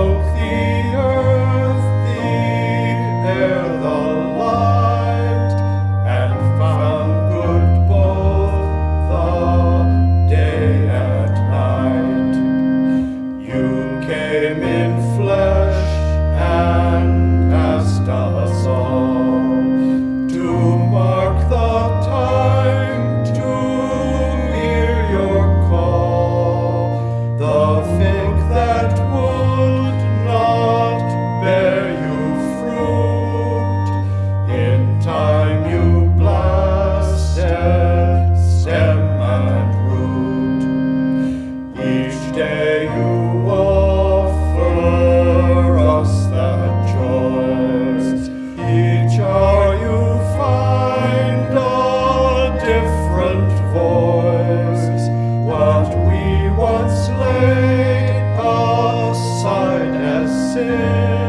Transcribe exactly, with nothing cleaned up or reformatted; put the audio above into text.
spoke the earth, the air, the light, and found good both the day and night. You came in flesh and asked us all to mark the time to hear your call. The fig that would not bear you fruit, in time you blasted stem and root. Each day you offer us that choice. Each hour you find a different voice. What we once laid aside as sin,